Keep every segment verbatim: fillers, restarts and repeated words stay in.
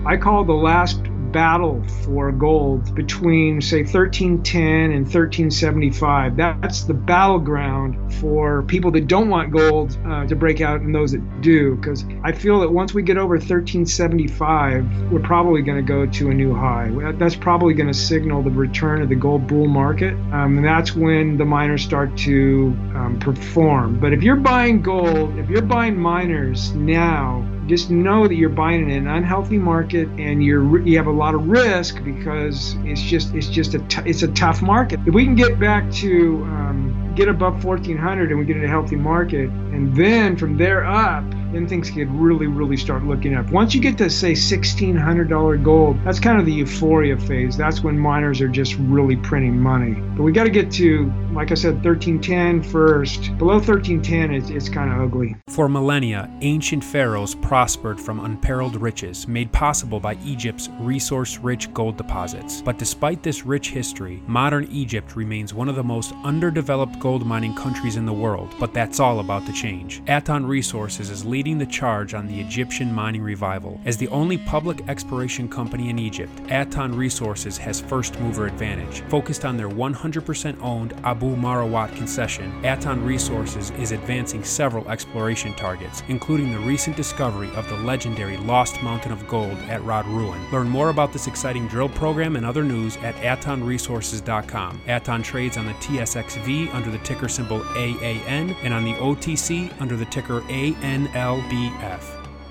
I call the last battle for gold between, say, thirteen ten and thirteen seventy-five. That's the battleground for people that don't want gold uh, to break out and those that do, because I feel that once we get over thirteen seventy-five, we're probably going to go to a new high. That's probably going to signal the return of the gold bull market, um, and that's when the miners start to um, perform. But if you're buying gold, if you're buying miners now, just know that you're buying in an unhealthy market, and you're you have a lot of risk because it's just it's just a t- it's a tough market. If we can get back to um, get above fourteen hundred and we get in a healthy market, and then from there up, then things could really really start looking up. Once you get to say sixteen hundred dollars gold, that's kind of the euphoria phase. That's when miners are just really printing money. But we got to get to, like I said, thirteen ten first. Below thirteen ten, it's it's kind of ugly. For millennia, ancient pharaohs prospered from unparalleled riches made possible by Egypt's resource-rich gold deposits. But despite this rich history, modern Egypt remains one of the most underdeveloped gold mining countries in the world. But that's all about to change. Aton Resources is leading the charge on the Egyptian mining revival. As the only public exploration company in Egypt, Aton Resources has first-mover advantage. Focused on their one hundred percent owned Abu Marawat concession, Aton Resources is advancing several exploration targets, including the recent discovery of the legendary Lost Mountain of Gold at Rod Ruin. Learn more about this exciting drill program and other news at aton resources dot com. Aton trades on the T S X V under the ticker symbol A A N and on the O T C under the ticker A N L B F.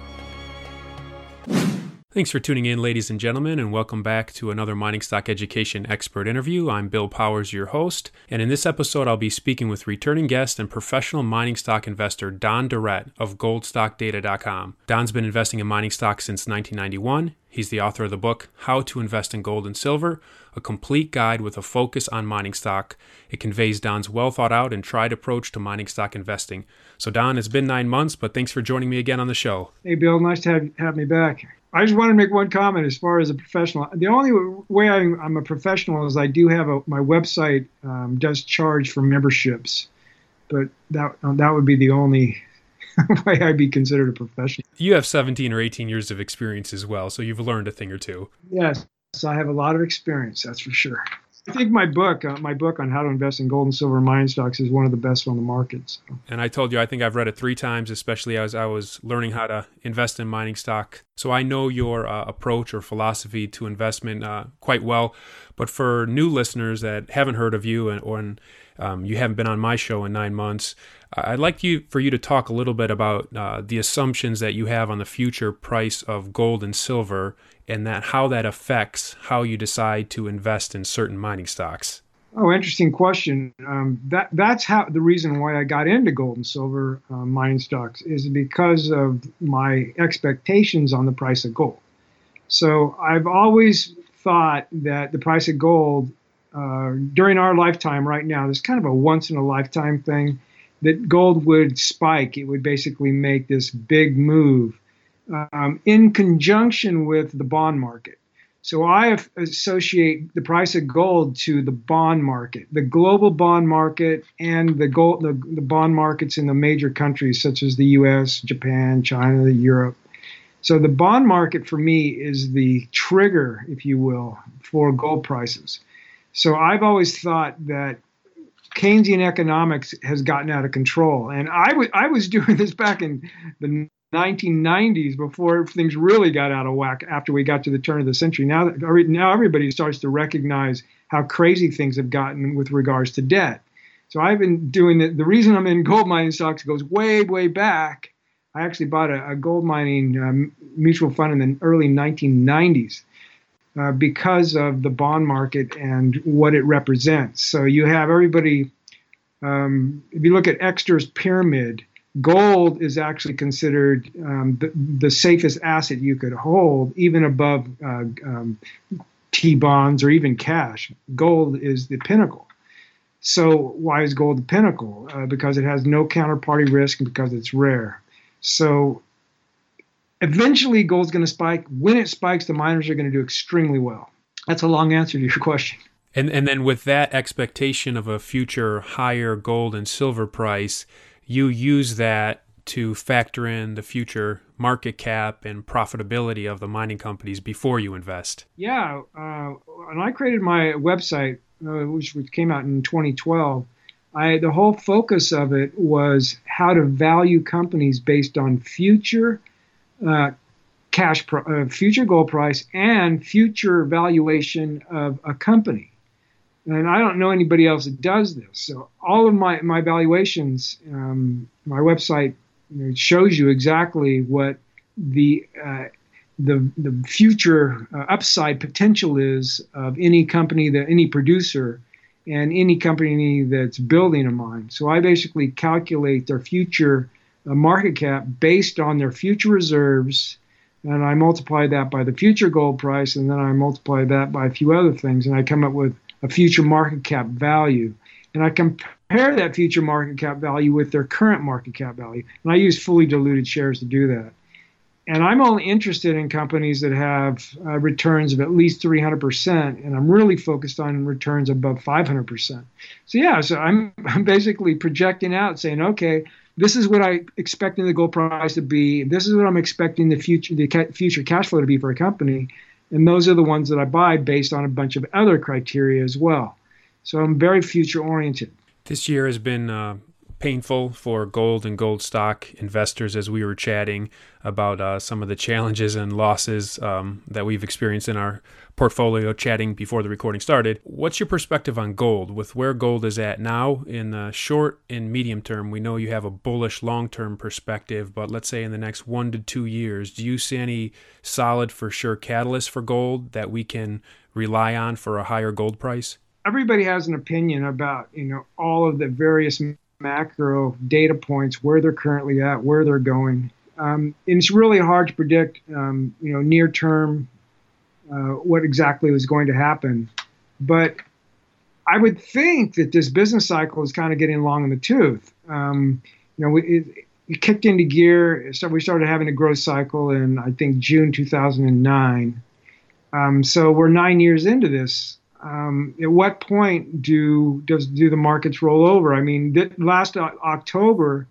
Thanks for tuning in, ladies and gentlemen, and welcome back to another Mining Stock Education Expert interview. I'm Bill Powers, your host, and in this episode I'll be speaking with returning guest and professional mining stock investor Don Durrett of gold stock data dot com. Don's been investing in mining stocks since nineteen ninety-one. He's the author of the book, How to Invest in Gold and Silver, a complete guide with a focus on mining stock. It conveys Don's well-thought-out and tried approach to mining stock investing. So Don, it's been nine months, but thanks for joining me again on the show. Hey, Bill, nice to have, have me back. I just want to make one comment as far as a professional. The only way I'm, I'm a professional is I do have a, my website um, does charge for memberships, but that that would be the only way I'd be considered a professional. You have seventeen or eighteen years of experience as well, so you've learned a thing or two. Yes, I have a lot of experience, that's for sure. I think my book, uh, my book on how to invest in gold and silver mining stocks is one of the best on the market. So. And I told you, I think I've read it three times, especially as I was learning how to invest in mining stock. So I know your uh, approach or philosophy to investment uh, quite well. But for new listeners that haven't heard of you and or um, you haven't been on my show in nine months, I'd like you for you to talk a little bit about uh, the assumptions that you have on the future price of gold and silver, and that how that affects how you decide to invest in certain mining stocks. Oh, interesting question. Um, that that's how the reason why I got into gold and silver uh, mining stocks is because of my expectations on the price of gold. So I've always thought that the price of gold uh, during our lifetime right now, this kind of a once in a lifetime thing, that gold would spike. It would basically make this big move um, in conjunction with the bond market. So I associate the price of gold to the bond market, the global bond market, and the gold, the, the bond markets in the major countries such as the U S, Japan, China, Europe. So the bond market for me is the trigger, if you will, for gold prices. So I've always thought that Keynesian economics has gotten out of control. And I, w- I was doing this back in the nineteen nineties before things really got out of whack after we got to the turn of the century. Now, now everybody starts to recognize how crazy things have gotten with regards to debt. So I've been doing it. The reason I'm in gold mining stocks goes way, way back. I actually bought a, a gold mining um, mutual fund in the early nineteen nineties. Uh, because of the bond market and what it represents. So you have everybody, um, if you look at Exter's pyramid, gold is actually considered um, the, the safest asset you could hold, even above uh, um, T-bonds or even cash. Gold is the pinnacle. So why is gold the pinnacle? Uh, because it has no counterparty risk and because it's rare. So eventually, gold's going to spike. When it spikes, the miners are going to do extremely well. That's a long answer to your question. And and then with that expectation of a future higher gold and silver price, you use that to factor in the future market cap and profitability of the mining companies before you invest? Yeah, uh, and I created my website, uh, which came out in twenty twelve. I, the whole focus of it was how to value companies based on future uh, cash, pro- uh, future gold price, and future valuation of a company. And I don't know anybody else that does this. So all of my my valuations, um, my website, you know, shows you exactly what the uh, the the future uh, upside potential is of any company, that any producer, and any company that's building a mine. So I basically calculate their future uh, market cap based on their future reserves, and I multiply that by the future gold price, and then I multiply that by a few other things, and I come up with a future market cap value. And I compare that future market cap value with their current market cap value. And I use fully diluted shares to do that. And I'm only interested in companies that have uh, returns of at least three hundred percent, and I'm really focused on returns above five hundred percent. So yeah, so I'm, I'm basically projecting out saying, okay, this is what I expecting the gold price to be. This is what I'm expecting the future the ca- future cash flow to be for a company. And those are the ones that I buy based on a bunch of other criteria as well. So I'm very future oriented. This year has been uh, painful for gold and gold stock investors, as we were chatting about uh, some of the challenges and losses um, that we've experienced in our portfolio, chatting before the recording started. What's your perspective on gold? With where gold is at now in the short and medium term, we know you have a bullish long-term perspective, but let's say in the next one to two years, do you see any solid for sure catalysts for gold that we can rely on for a higher gold price? Everybody has an opinion about, you know, all of the various macro data points, where they're currently at, where they're going. Um, and it's really hard to predict, um, you know, near term, uh, what exactly was going to happen. But I would think that this business cycle is kind of getting long in the tooth. Um, you know, we, it, it kicked into gear. So we started having a growth cycle in, I think, June two thousand nine. Um, so we're nine years into this. Um, at what point do does do the markets roll over? I mean, th- last o- October,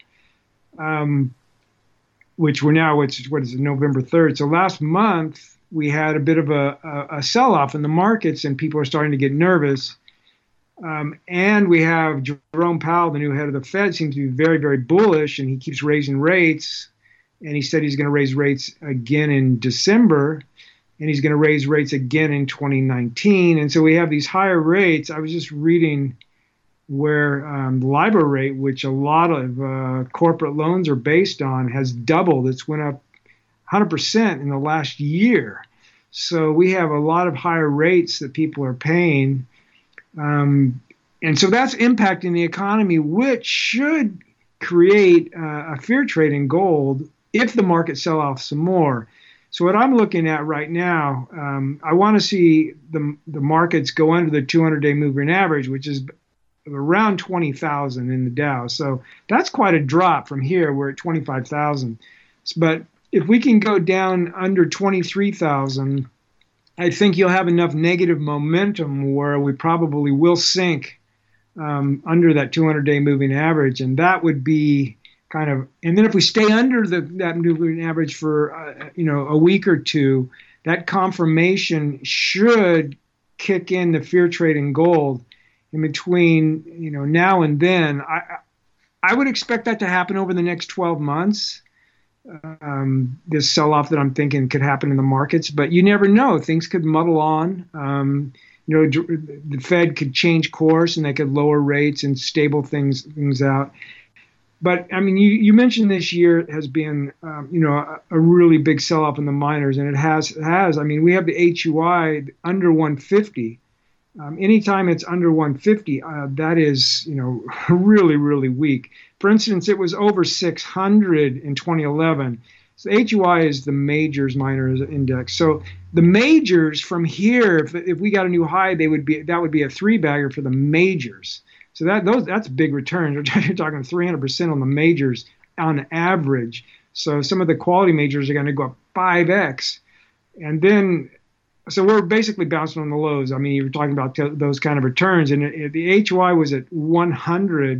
um, which we're now, which what is it, November third. So last month we had a bit of a, a, a sell-off in the markets, and people are starting to get nervous. Um, and we have Jerome Powell, the new head of the Fed, seems to be very, very bullish, and he keeps raising rates. And he said he's going to raise rates again in December. And he's going to raise rates again in twenty nineteen. And so we have these higher rates. I was just reading where um, the LIBOR rate, which a lot of uh, corporate loans are based on, has doubled. It's went up one hundred percent in the last year. So we have a lot of higher rates that people are paying. Um, and so that's impacting the economy, which should create uh, a fear trade in gold if the market sell off some more. So what I'm looking at right now, um, I want to see the the markets go under the two hundred day moving average, which is around twenty thousand in the Dow. So that's quite a drop from here. We're at twenty-five thousand. But if we can go down under twenty-three thousand, I think you'll have enough negative momentum where we probably will sink um, under that two hundred day moving average. And that would be kind of, and then if we stay under the that moving average for uh, you know a week or two, that confirmation should kick in the fear trade in gold. In between, you know, now and then, I I would expect that to happen over the next twelve months. Um, this sell-off that I'm thinking could happen in the markets, but you never know. Things could muddle on. Um, you know, the Fed could change course and they could lower rates and stable things things out. But I mean, you, you mentioned this year has been, um, you know, a, a really big sell-off in the miners, and it has it has. I mean, we have the H U I under one fifty. Um, anytime it's under one fifty, uh, that is, you know, really, really weak. For instance, it was over six hundred in twenty eleven. So H U I is the majors miners index. So the majors from here, if, if we got a new high, they would be that would be a three bagger for the majors. So that those that's big returns. You're talking three hundred percent on the majors on average. So some of the quality majors are going to go up five x, and then. So we're basically bouncing on the lows. I mean, you were talking about t- those kind of returns, and it, it, the H Y was at one hundred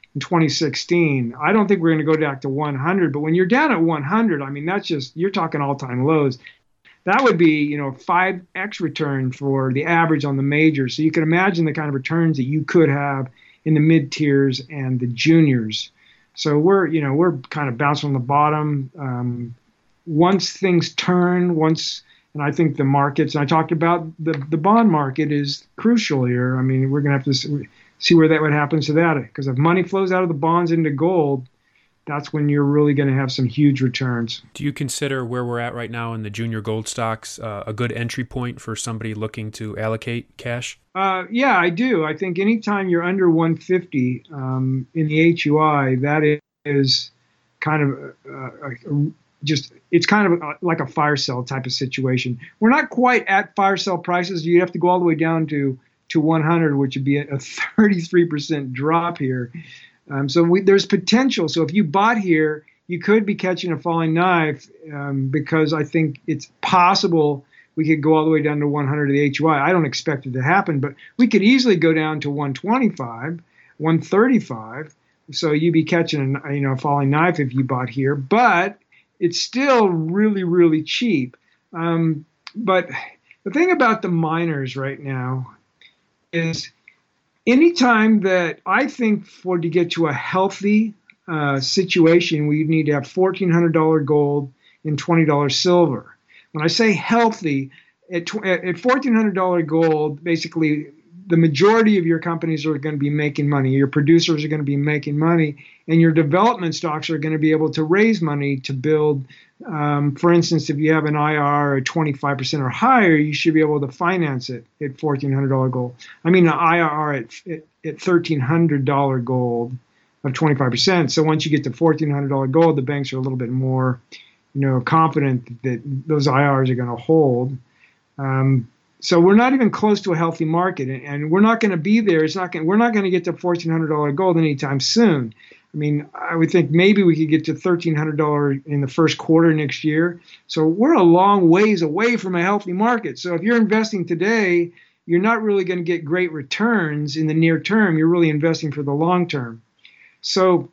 in twenty sixteen. I don't think we're going to go back to one hundred, but when you're down at one hundred, I mean, that's just, you're talking all-time lows. That would be, you know, five x return for the average on the majors. So you can imagine the kind of returns that you could have in the mid tiers and the juniors. So we're, you know, we're kind of bouncing on the bottom. Um, once things turn, once, and I think the markets, and I talked about the, the bond market is crucial here. I mean, we're going to have to see where that would happen to that, because if money flows out of the bonds into gold, that's when you're really going to have some huge returns. Do you consider where we're at right now in the junior gold stocks uh, a good entry point for somebody looking to allocate cash? Uh, yeah, I do. I think anytime you're under one fifty um, in the H U I, that is kind of uh, a, just, it's kind of a, like a fire sale type of situation. We're not quite at fire sale prices. You'd have to go all the way down to, to one hundred, which would be a thirty-three percent drop here. Um, so we, there's potential. So if you bought here, you could be catching a falling knife um, because I think it's possible we could go all the way down to one hundred of the H U I. I don't expect it to happen, but we could easily go down to one twenty-five, one thirty-five. So you'd be catching a, you know, a falling knife if you bought here, but it's still really, really cheap. Um, but the thing about the miners right now is, anytime that I think for to get to a healthy uh, situation, we need to have fourteen hundred dollars gold and twenty dollars silver. When I say healthy, at, tw- at fourteen hundred dollars gold, basically the majority of your companies are going to be making money. Your producers are going to be making money, and your development stocks are going to be able to raise money to build. Um, for instance, if you have an I R R of twenty-five percent or higher, you should be able to finance it at fourteen hundred dollars gold. I mean, an I R R at, at, at thirteen hundred dollars gold of twenty-five percent. So once you get to fourteen hundred dollars gold, the banks are a little bit more, you know, confident that those I R Rs are going to hold. Um, so we're not even close to a healthy market, and, and we're not going to be there. It's not going. We're not going to get to fourteen hundred dollars gold anytime soon. I mean, I would think maybe we could get to thirteen hundred dollars in the first quarter next year. So we're a long ways away from a healthy market. So if you're investing today, you're not really going to get great returns in the near term. You're really investing for the long term. So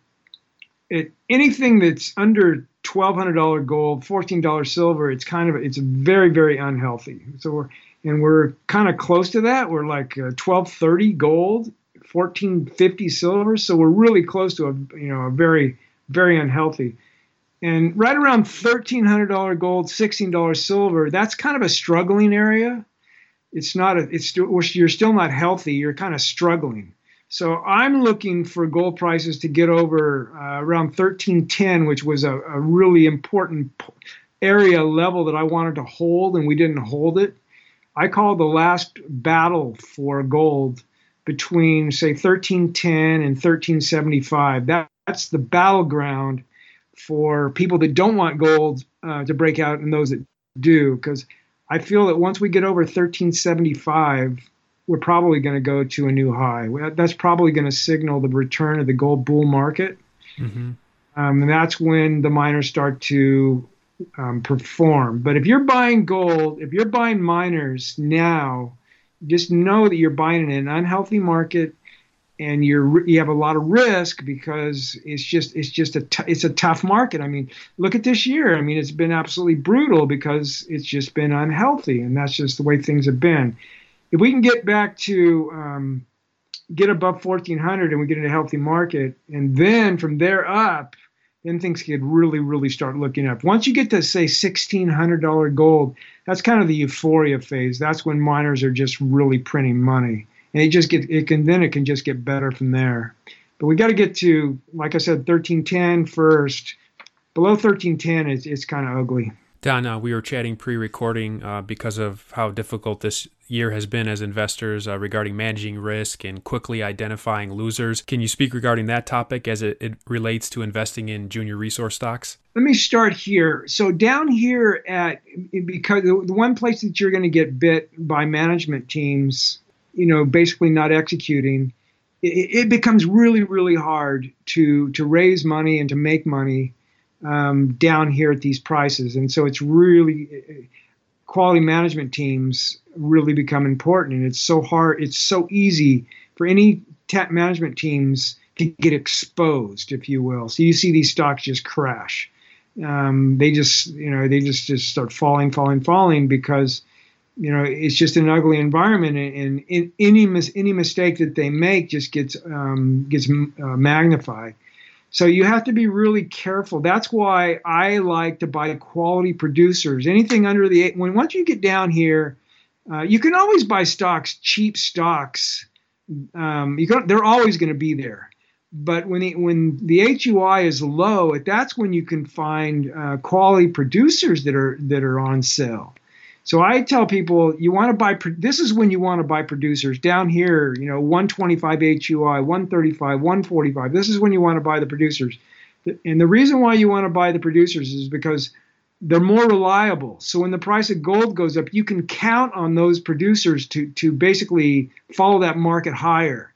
it, anything that's under twelve hundred dollars gold, fourteen dollars silver, it's kind of, it's very, very unhealthy. So we're, and we're kind of close to that. We're like uh, twelve thirty gold, fourteen fifty silver. So we're really close to a, you know, a very, very unhealthy. And right around thirteen hundred dollars gold, sixteen dollars silver, that's kind of a struggling area. It's not a, it's still, you're still not healthy. You're kind of struggling. So I'm looking for gold prices to get over uh, around thirteen ten, which was a, a really important area level that I wanted to hold, and we didn't hold it. I call the last battle for gold between, say, thirteen ten and thirteen seventy-five. That, that's the battleground for people that don't want gold uh, to break out and those that do, because I feel that once we get over thirteen seventy-five, we're probably going to go to a new high. That's probably going to signal the return of the gold bull market. Mm-hmm. Um, and that's when the miners start to um, perform. But if you're buying gold, if you're buying miners now, just know that you're buying in an unhealthy market, and you're you have a lot of risk because it's just it's just a t- it's a tough market. I mean, look at this year. I mean, it's been absolutely brutal because it's just been unhealthy, and that's just the way things have been. If we can get back to um, get above fourteen hundred and we get in a healthy market, and then from there up, then things could really, really start looking up. Once you get to, say, sixteen hundred dollars gold, that's kind of the euphoria phase. That's when miners are just really printing money. And it just get it can then it can just get better from there. But we got to get to, like I said, thirteen ten first. Below thirteen ten, it's, it's kind of ugly. Don, uh, we were chatting pre-recording uh, because of how difficult this year has been as investors uh, regarding managing risk and quickly identifying losers. Can you speak regarding that topic as it, it relates to investing in junior resource stocks? Let me start here. So down here at, because the one place that you're going to get bit by management teams, you know, basically not executing, it, it becomes really, really hard to to raise money and to make money um, down here at these prices. And so it's really, quality management teams really become important. And it's so hard, it's so easy for any tech management teams could get exposed, if you will. So you see these stocks just crash. Um, they just, you know, they just, just start falling, falling, falling because, you know, it's just an ugly environment, and, and in, any mis- any mistake that they make just gets um, gets uh, magnified. So you have to be really careful. That's why I like to buy quality producers. Anything under the eight. When once you get down here, uh, you can always buy stocks, cheap stocks. Um, you can, they're always going to be there. But when the, when the H U I is low, that's when you can find uh, quality producers that are that are on sale. So I tell people, you want to buy. This is when you want to buy producers down here. You know, one twenty-five H U I, one thirty-five, one forty-five. This is when you want to buy the producers. And the reason why you want to buy the producers is because they're more reliable. So when the price of gold goes up, you can count on those producers to to basically follow that market higher.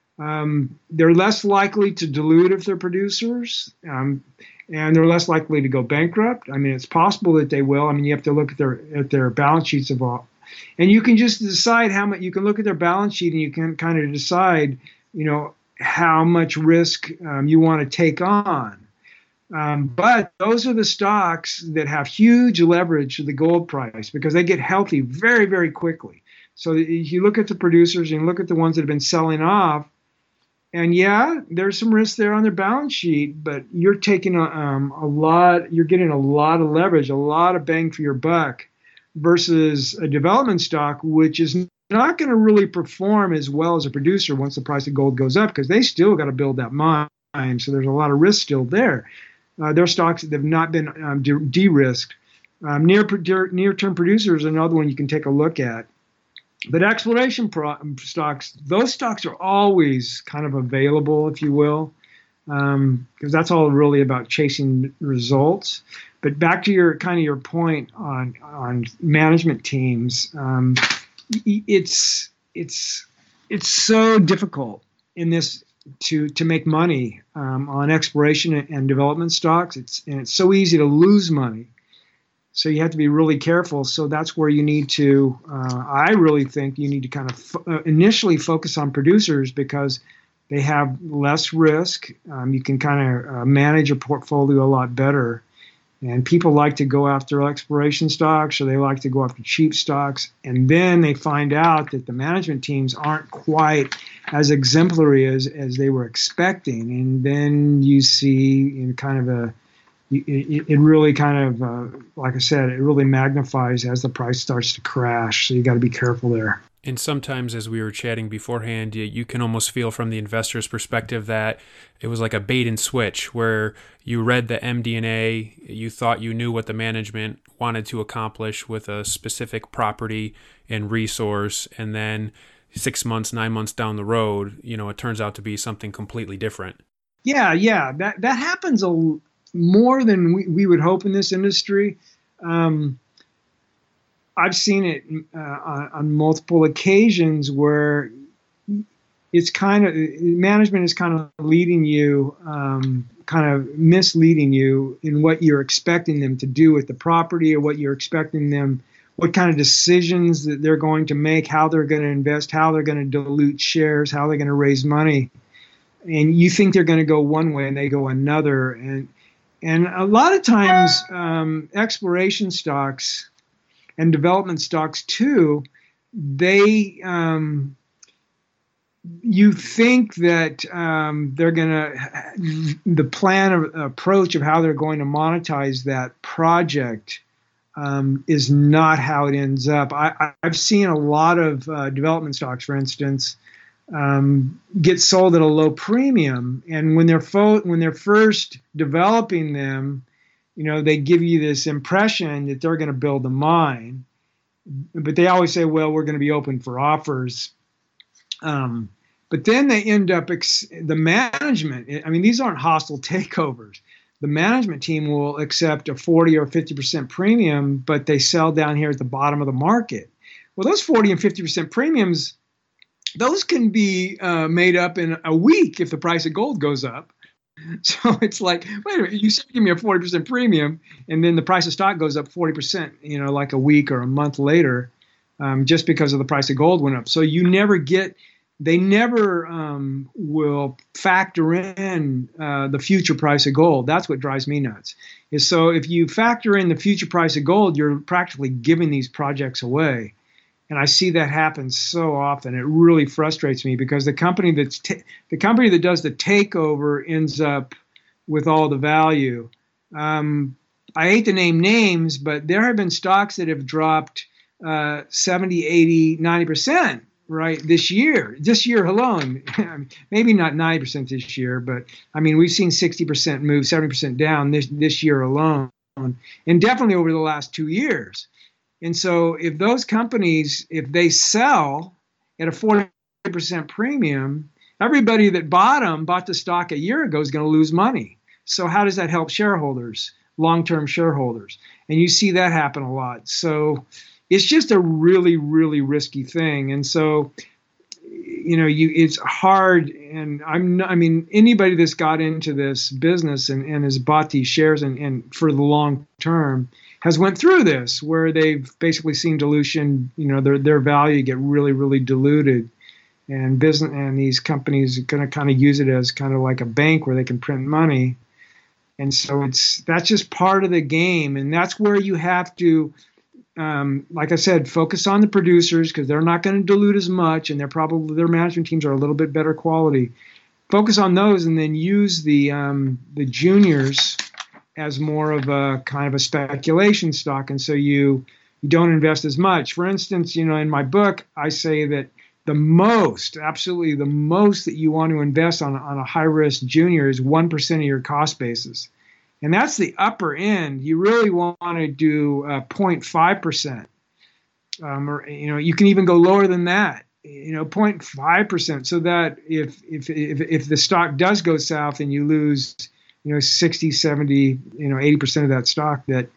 Um, they're less likely to dilute if they're producers, um, and they're less likely to go bankrupt. I mean, it's possible that they will. I mean, you have to look at their at their balance sheets of all, and you can just decide how much. You can look at their balance sheet and you can kind of decide, you know, how much risk um, you want to take on. Um, but those are the stocks that have huge leverage to the gold price because they get healthy very, very quickly. So if you look at the producers and look at the ones that have been selling off. And yeah, there's some risk there on their balance sheet, but you're taking a, um, a lot, you're getting a lot of leverage, a lot of bang for your buck versus a development stock, which is not going to really perform as well as a producer once the price of gold goes up because they still got to build that mine. So there's a lot of risk still there. Uh, there are stocks that have not been um, de- de-risked. Um, near, near-term producers are another one you can take a look at. But exploration pro- stocks, those stocks are always kind of available, if you will, because um, that's all really about chasing results. But back to your kind of your point on on management teams, um, it's it's it's so difficult in this to to make money um, on exploration and development stocks. It's and it's so easy to lose money. So you have to be really careful. So that's where you need to, uh, I really think you need to kind of fo- uh, initially focus on producers because they have less risk. Um, you can kind of uh, manage your portfolio a lot better. And people like to go after exploration stocks or they like to go after cheap stocks. And then they find out that the management teams aren't quite as exemplary as, as they were expecting. And then you see in kind of a It, it really kind of, uh, like I said, it really magnifies as the price starts to crash. So you got to be careful there. And sometimes, as we were chatting beforehand, you, you can almost feel from the investor's perspective that it was like a bait and switch where you read the M D and A, you thought you knew what the management wanted to accomplish with a specific property and resource, and then six months, nine months down the road, you know, it turns out to be something completely different. Yeah, yeah, that that happens a more than we, we would hope in this industry. Um, I've seen it uh, on, on multiple occasions where it's kind of, management is kind of leading you, um, kind of misleading you in what you're expecting them to do with the property or what you're expecting them, what kind of decisions that they're going to make, how they're going to invest, how they're going to dilute shares, how they're going to raise money. And you think they're going to go one way and they go another. And And a lot of times, um, exploration stocks and development stocks too, they, um, you think that um, they're going to, the plan of approach of how they're going to monetize that project um, is not how it ends up. I, I've seen a lot of uh, development stocks, for instance, Um, get sold at a low premium, and when they're fo- when they're first developing them, you know, they give you this impression that they're going to build a mine, but they always say, "Well, we're going to be open for offers." Um, but then they end up ex- the management. I mean, these aren't hostile takeovers. The management team will accept a forty or fifty percent premium, but they sell down here at the bottom of the market. Well, those forty and fifty percent premiums, those can be uh, made up in a week if the price of gold goes up. So it's like, wait a minute, you said give me a forty percent premium, and then the price of stock goes up forty percent, you know, like a week or a month later, um, just because of the price of gold went up. So you never get they never um, will factor in uh, the future price of gold. That's what drives me nuts. Is so if you factor in the future price of gold, you're practically giving these projects away. And I see that happen so often. It really frustrates me because the company that's t- the company that does the takeover ends up with all the value. Um, I hate to name names, but there have been stocks that have dropped uh, seventy, eighty, ninety percent. Right, this year, this year alone, maybe not ninety percent this year, but I mean, we've seen sixty percent move, seventy percent down this, this year alone, and definitely over the last two years. And so if those companies, if they sell at a forty percent premium, everybody that bought them, bought the stock a year ago is going to lose money. So how does that help shareholders, long-term shareholders? And you see that happen a lot. So it's just a really, really risky thing. And so, you know, you it's hard. And I'm not, I mean, anybody that's got into this business and, and has bought these shares and, and for the long term has went through this where they've basically seen dilution, you know, their their value get really, really diluted. And business and these companies are going to kind of use it as kind of like a bank where they can print money. And so it's that's just part of the game. And that's where you have to, Um, like I said, focus on the producers because they're not going to dilute as much, and they're probably their management teams are a little bit better quality. Focus on those, and then use the um, the juniors as more of a kind of a speculation stock, and so you you don't invest as much. For instance, you know, in my book, I say that the most, absolutely the most that you want to invest on on a high risk junior is one percent of your cost basis. And that's the upper end. You really want to do uh, zero point five percent. Um, or, you know, you can even go lower than that, you know, zero point five percent. So that if, if, if, if the stock does go south and you lose, you know, sixty, seventy, you know, eighty percent of that stock, that,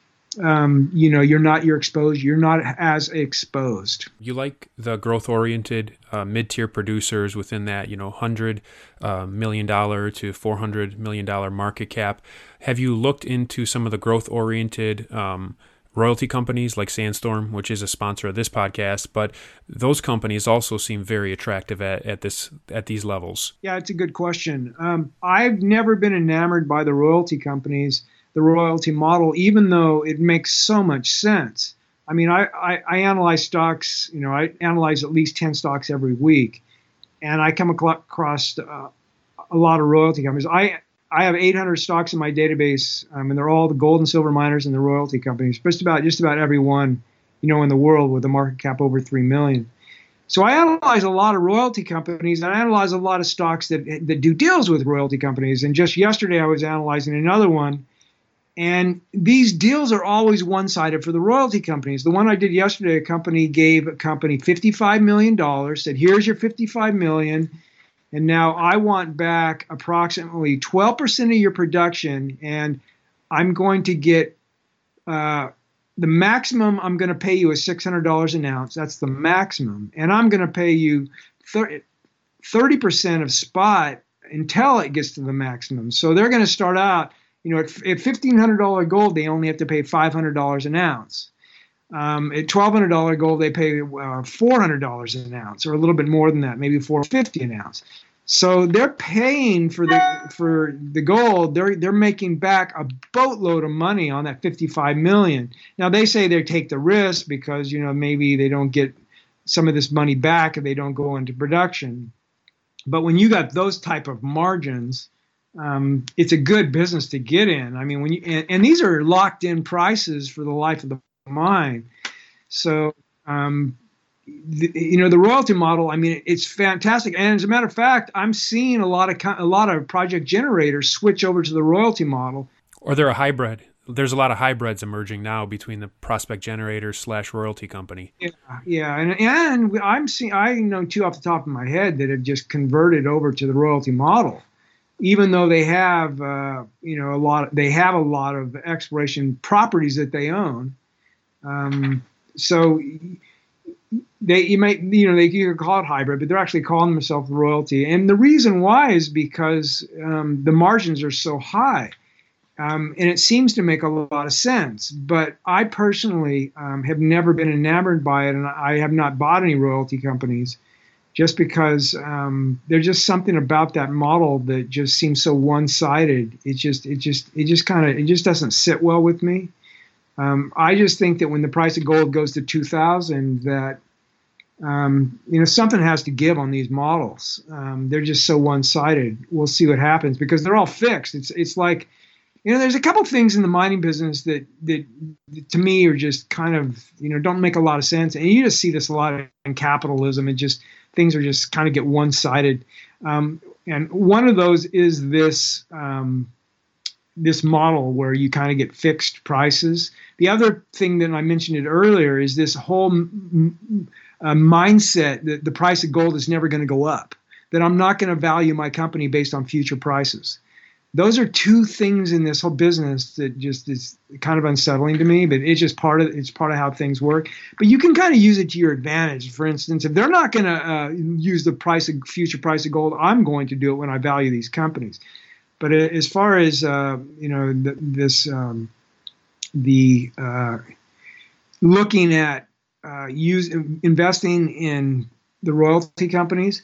um, you know, you're not, you're exposed, you're not as exposed. You like the growth-oriented uh, mid-tier producers within that, you know, one hundred uh, million dollars to four hundred million dollars market cap. Have you looked into some of the growth-oriented um, royalty companies like Sandstorm, which is a sponsor of this podcast, but those companies also seem very attractive at, at this at these levels? Yeah, it's a good question. Um, I've never been enamored by the royalty companies, the royalty model, even though it makes so much sense. I mean, I, I, I analyze stocks, you know, I analyze at least ten stocks every week, and I come across uh, a lot of royalty companies. I I have eight hundred stocks in my database, um, and they're all the gold and silver miners and the royalty companies, just about just about every one, you know, in the world with a market cap over three million. So I analyze a lot of royalty companies, and I analyze a lot of stocks that that do deals with royalty companies. And just yesterday, I was analyzing another one. And these deals are always one-sided for the royalty companies. The one I did yesterday, a company gave a company fifty-five million dollars, said, here's your fifty-five million dollars, and now I want back approximately twelve percent of your production, and I'm going to get uh, the maximum I'm going to pay you is six hundred dollars an ounce. That's the maximum. And I'm going to pay you thirty percent of spot until it gets to the maximum. So they're going to start out, you know, at, at fifteen hundred dollars gold, they only have to pay five hundred dollars an ounce. Um, at twelve hundred dollars gold, they pay uh, four hundred dollars an ounce, or a little bit more than that, maybe four hundred fifty dollars an ounce. So they're paying for the for the gold. They're they're making back a boatload of money on that fifty-five million dollars. Now they say they take the risk because, you know, maybe they don't get some of this money back if they don't go into production. But when you got those type of margins, Um, it's a good business to get in. I mean, when you and, and these are locked in prices for the life of the mine. So, um, the, you know, the royalty model, I mean, it's fantastic. And as a matter of fact, I'm seeing a lot of a lot of project generators switch over to the royalty model. Or they're a hybrid. There's a lot of hybrids emerging now between the prospect generator slash royalty company. Yeah, yeah, and and I'm seeing I know two off the top of my head that have just converted over to the royalty model, even though they have, uh, you know, a lot. Of, they have a lot of exploration properties that they own. Um, so they, you might, you know, they you could call it hybrid, but they're actually calling themselves royalty. And the reason why is because um, the margins are so high, um, and it seems to make a lot of sense. But I personally um, have never been enamored by it, and I have not bought any royalty companies, just because um, there's just something about that model that just seems so one-sided. It just, it just, it just kind of, it just doesn't sit well with me. Um, I just think that when the price of gold goes to two thousand, that um, you know, something has to give on these models. Um, they're just so one-sided. We'll see what happens because they're all fixed. It's, it's like, you know, there's a couple things in the mining business that, that, that to me are just kind of, you know, don't make a lot of sense. And you just see this a lot in capitalism. It just, things are just kind of get one-sided. Um, and one of those is this, um, this model where you kind of get fixed prices. The other thing that I mentioned it earlier is this whole m- uh, mindset that the price of gold is never going to go up, that I'm not going to value my company based on future prices. Those are two things in this whole business that just is kind of unsettling to me, but it's just part of it's part of how things work. But you can kind of use it to your advantage. For instance, if they're not going to uh, use the price of future price of gold, I'm going to do it when I value these companies. But as far as uh, you know, the, this um, the uh, looking at uh, use investing in the royalty companies.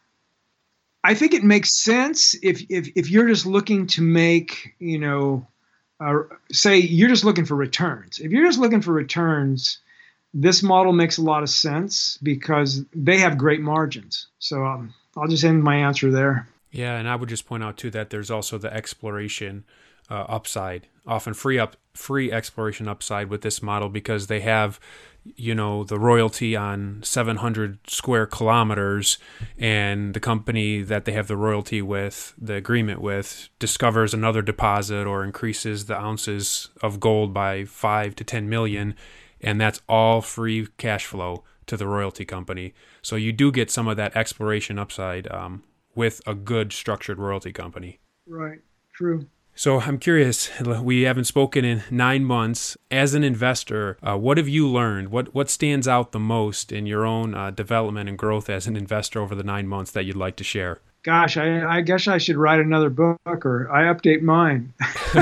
I think it makes sense if if if you're just looking to make, you know, uh, say you're just looking for returns. If you're just looking for returns, this model makes a lot of sense because they have great margins. So um, I'll just end my answer there. Yeah, and I would just point out too that there's also the exploration uh, upside, often free up free exploration upside with this model because they have, you know, the royalty on seven hundred square kilometers, and the company that they have the royalty with, the agreement with, discovers another deposit or increases the ounces of gold by five to ten million, and that's all free cash flow to the royalty company. So you do get some of that exploration upside um, with a good structured royalty company. Right. True. So I'm curious, we haven't spoken in nine months. As an investor, uh, what have you learned? What what stands out the most in your own uh, development and growth as an investor over the nine months that you'd like to share? Gosh, I, I guess I should write another book or I update mine.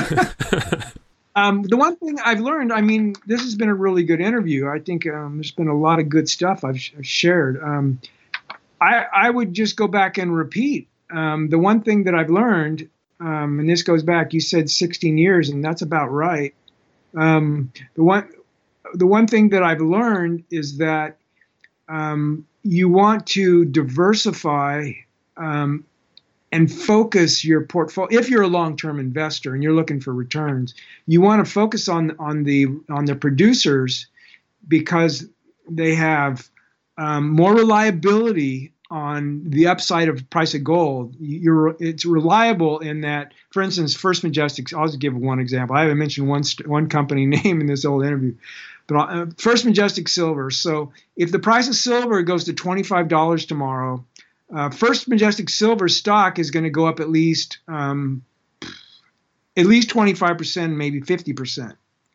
um, the one thing I've learned, I mean, this has been a really good interview. I think um, there's been a lot of good stuff I've sh- shared. Um, I, I would just go back and repeat. Um, the one thing that I've learned, Um, and this goes back, you said sixteen years, and that's about right. Um, the one, the one thing that I've learned is that um, you want to diversify um, and focus your portfolio. If you're a long-term investor and you're looking for returns, you want to focus on on the on the producers because they have um, more reliability on the upside of price of gold. You're, it's reliable in that, for instance, First Majestic, I'll just give one example. I haven't mentioned one one company name in this whole interview, but uh, First Majestic Silver. So if the price of silver goes to twenty-five dollars tomorrow, uh, First Majestic Silver stock is going to go up at least um, at least twenty-five percent, maybe fifty percent,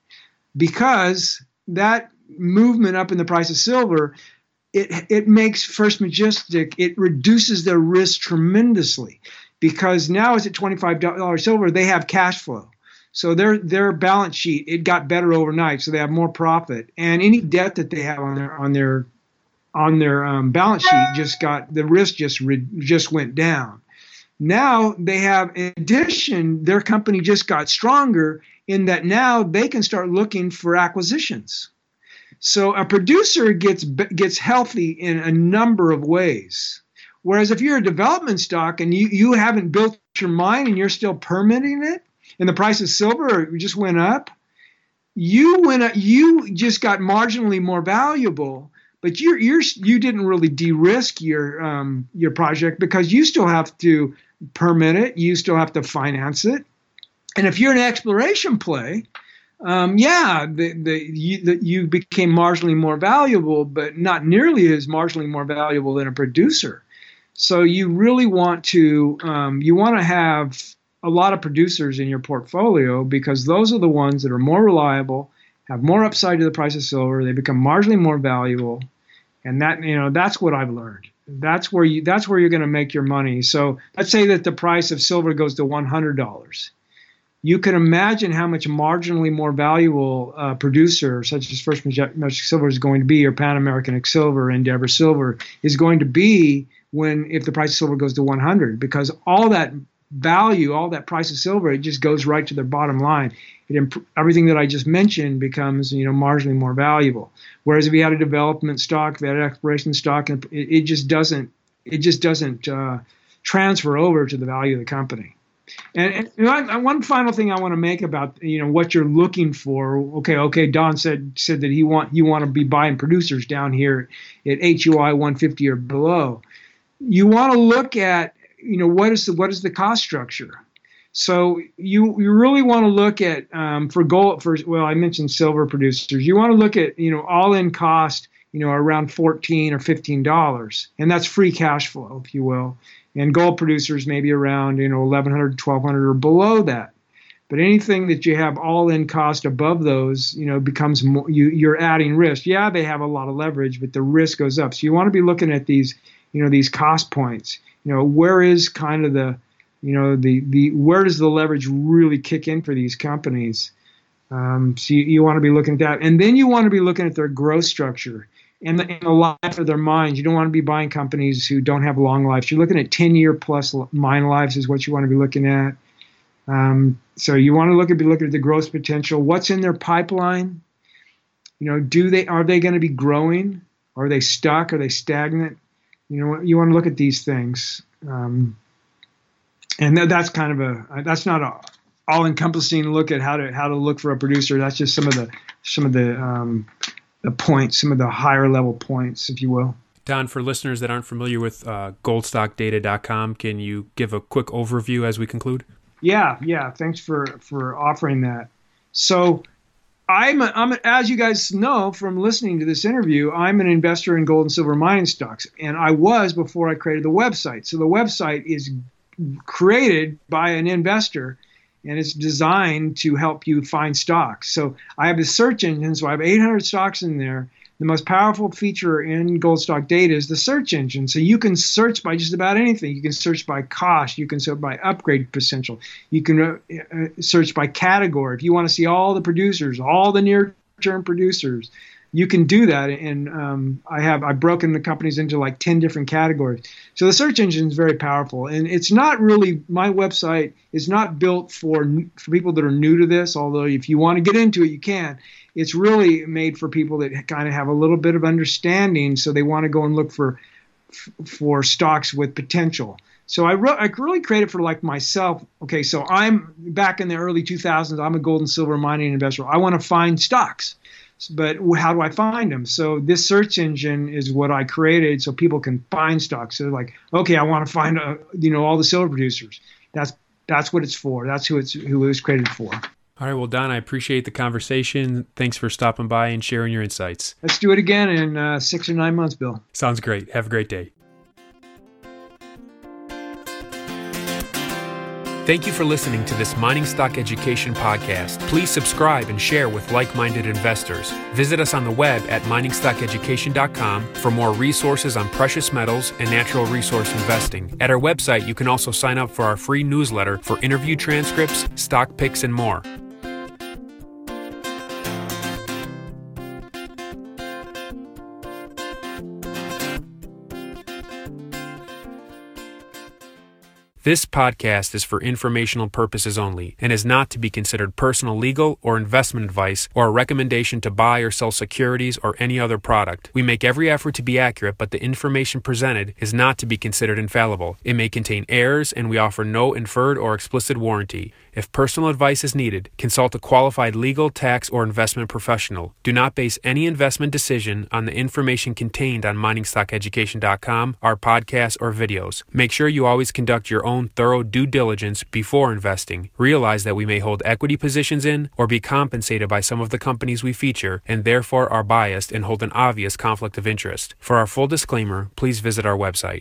because that movement up in the price of silver, It it makes First Majestic, it reduces their risk tremendously because now it's at twenty-five dollars silver, they have cash flow. So their their balance sheet, it got better overnight, so they have more profit. And any debt that they have on their on their on their um, balance sheet just got, the risk just re, just went down. Now they have, in addition, their company just got stronger in that now they can start looking for acquisitions. So a producer gets gets healthy in a number of ways. Whereas if you're a development stock and you, you haven't built your mine and you're still permitting it, and the price of silver just went up, you went up, you just got marginally more valuable, but you're you're you didn't really de-risk your um, your project because you still have to permit it, you still have to finance it, and if you're an exploration play, Um, yeah, the, the, you, the, you became marginally more valuable, but not nearly as marginally more valuable than a producer. So you really want to um, you want to have a lot of producers in your portfolio because those are the ones that are more reliable, have more upside to the price of silver. They become marginally more valuable, and that you know that's what I've learned. That's where you that's where you're going to make your money. So let's say that the price of silver goes to one hundred dollars. you can imagine how much marginally more valuable a producer such as First Majestic Silver is going to be, or Pan American Silver, Endeavor Silver is going to be when if the price of silver goes to one hundred, because all that value, all that price of silver, it just goes right to their bottom line. It imp- everything that I just mentioned becomes, you know, marginally more valuable. Whereas if you had a development stock, if you had an exploration stock, and it, it just doesn't, it just doesn't uh, transfer over to the value of the company. And, and you know, I, one final thing I want to make about, you know, what you're looking for. Okay, okay. Don said said that he want you want to be buying producers down here at H U I one fifty or below. You want to look at, you know, what is the what is the cost structure. So you you really want to look at um, for gold for well I mentioned silver producers. You want to look at, you know, all in cost, you know, around fourteen or fifteen dollars, and that's free cash flow, if you will. And gold producers maybe around, you know, eleven hundred, twelve hundred or below that. But anything that you have all in cost above those, you know, becomes more, you, you're adding risk. Yeah, they have a lot of leverage, but the risk goes up. So you want to be looking at these, you know, these cost points. You know, where is kind of the, you know, the, the where does the leverage really kick in for these companies? Um, so you, you want to be looking at that. And then you want to be looking at their growth structure and the, and the life of their mines. You don't want to be buying companies who don't have long lives. You're looking at ten-year plus mine lives is what you want to be looking at. Um, so you want to look at be looking at the growth potential. What's in their pipeline? You know, do they are they going to be growing? Are they stuck? Are they stagnant? You know, you want to look at these things. Um, and th- that's kind of a that's not a all-encompassing look at how to how to look for a producer. That's just some of the some of the um, the points, some of the higher level points, if you will. Don, for listeners that aren't familiar with uh, gold stock data dot com, can you give a quick overview as we conclude? Yeah, yeah. Thanks for, for offering that. So I'm, a, I'm a, as you guys know from listening to this interview, I'm an investor in gold and silver mining stocks, and I was before I created the website. So the website is created by an investor, and it's designed to help you find stocks. So I have a search engine, so I have eight hundred stocks in there. The most powerful feature in Gold Stock Data is the search engine. So you can search by just about anything. You can search by cost. You can search by upgrade potential. You can uh, uh, search by category. If you want to see all the producers, all the near-term producers, you can do that. And um, I have I've broken the companies into like ten different categories. So the search engine is very powerful. And it's not really, my website is not built for, for people that are new to this, although if you want to get into it, you can. It's really made for people that kind of have a little bit of understanding, so they want to go and look for for stocks with potential. So I, re- I really created for like myself. Okay, so I'm back in the early two thousands. I'm a gold and silver mining investor. I want to find stocks, but how do I find them? So this search engine is what I created, so people can find stocks. So like, okay, I want to find uh, you know all the silver producers. That's that's what it's for. That's who it's who it was created for. All right, well, Don, I appreciate the conversation. Thanks for stopping by and sharing your insights. Let's do it again in uh, six or nine months, Bill. Sounds great. Have a great day. Thank you for listening to this Mining Stock Education podcast. Please subscribe and share with like-minded investors. Visit us on the web at mining stock education dot com for more resources on precious metals and natural resource investing. At our website, you can also sign up for our free newsletter for interview transcripts, stock picks, and more. This podcast is for informational purposes only and is not to be considered personal legal or investment advice or a recommendation to buy or sell securities or any other product. We make every effort to be accurate, but the information presented is not to be considered infallible. It may contain errors, and we offer no inferred or explicit warranty. If personal advice is needed, consult a qualified legal, tax, or investment professional. Do not base any investment decision on the information contained on mining stock education dot com, our podcasts, or videos. Make sure you always conduct your own thorough due diligence before investing. Realize that we may hold equity positions in or be compensated by some of the companies we feature and therefore are biased and hold an obvious conflict of interest. For our full disclaimer, please visit our website.